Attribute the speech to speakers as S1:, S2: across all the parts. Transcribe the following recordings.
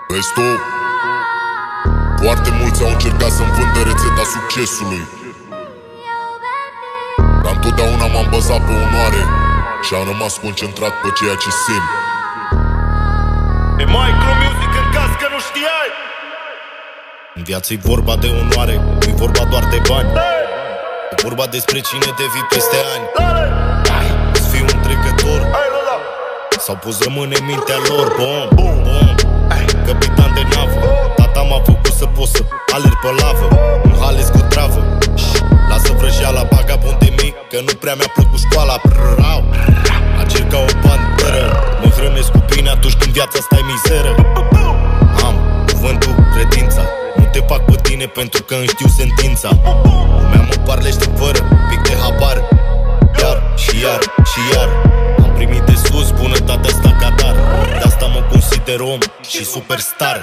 S1: Vezi tu? Foarte mulți au încercat să-mi vândă rețeta succesului, dar întotdeauna m-am bazat pe onoare și am rămas concentrat pe ceea ce simt.
S2: E Micro Music în caz că nu știai.
S3: În viață-i vorba de onoare, nu-i vorba doar de bani. E vorba despre cine devii peste ani. Să fii un trecător sau poți rămâne în mintea lor. Bom, capitan de navă, tata m-a făcut să pot să alerg pe lavă. Un hales cu travă, lasă vrăjeala, vagabond de mic, că nu prea mi-a plăcut școala. Acer ca o panteră, mă hrănesc cu bine atunci când viața asta e mizeră. Am cuvântul, credința, nu te fac pe tine pentru că îmi știu sentința. Lumea mă parlește fără pic de habar, iar și iar și iar. Am primit de sus bunătatea asta ca dar, de asta mă consider om și superstar.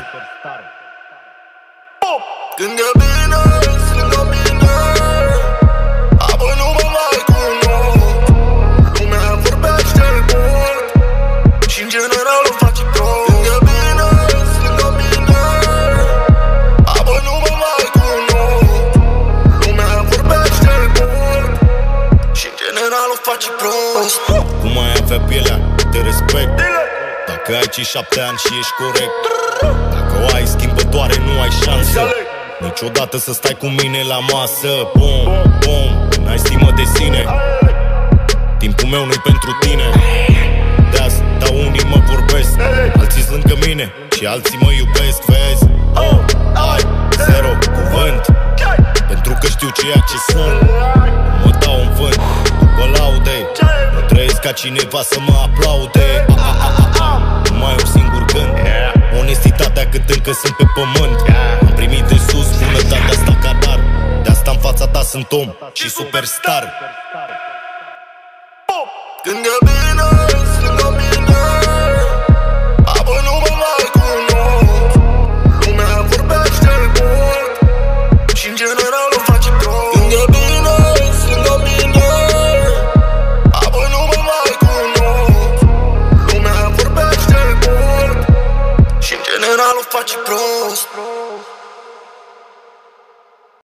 S4: Când e bine, lângă mine, apoi nu mă mai cunosc. Lumea vorbește mult și în general o face prost. Când e bine, lângă mine, apoi nu mă mai cunosc. Lumea vorbește mult și în general o face prost.
S3: Cum ai avea pielea, te respect. Dacă ai cei 7 ani și ești corect, dacă o ai schimbătoare, nu ai șansă niciodată să stai cu mine la masă. Bom, n-ai stimă de sine, timpul meu nu-i pentru tine. De asta unii mă vorbesc, alții lângă mine și alții mă iubesc. Vezi, ai zero cuvânt, pentru că știu ceea ce sunt. Mă dau în vânt, după laude, nu trăiesc ca cineva să mă aplaude. Nu mai am singur gând, onestitatea cât încă sunt pe pământ. Am primit de sus bunătatea asta ca dar, de asta în fața ta sunt om și superstar.
S4: Când e bine, lângă mine, apoi nu mă mai cunosc. Lumea vorbește mult și în general o face prost. Când e bine, lângă mine, apoi nu mă mai cunosc. Lumea vorbește mult și în general o face prost.